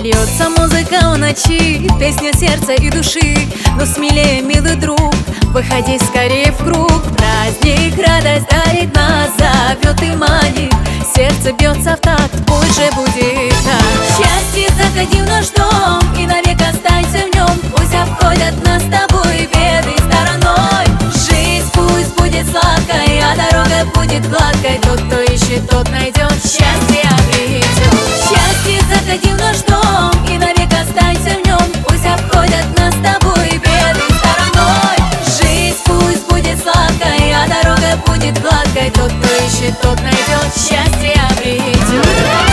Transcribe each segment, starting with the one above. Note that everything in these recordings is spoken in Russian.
Льется музыка в ночи, песня сердца и души. Но смелее, милый друг, выходи скорее в круг. Праздник, радость дарит нас, зовет и манит. Сердце бьется в такт, пусть же будет так. Счастье, заходи в наш дом и навек останься в нем. Пусть обходят нас с тобой беды стороной. Жизнь пусть будет сладкой, а дорога будет гладкой. Тот, кто ищет, тот найдет, счастье обретет. Счастье, заходи в наш дом и навек останься в нем. Пусть обходят нас с тобой беды стороной. Жизнь пусть будет сладкой, а дорога будет гладкой. Тот, кто ищет, тот найдет, счастье обретет.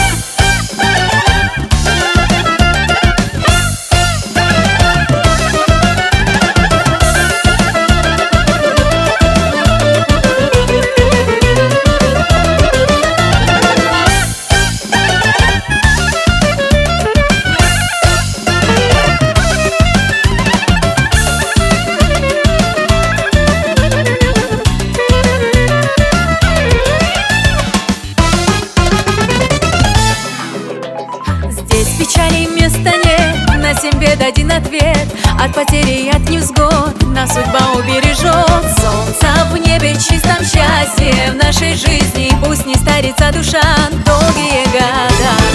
Печали места нет, на 7 бед один ответ. От потери и от невзгод нас судьба убережет. Солнце в небе, чистом счастье в нашей жизни. Пусть не старится душа долгие года.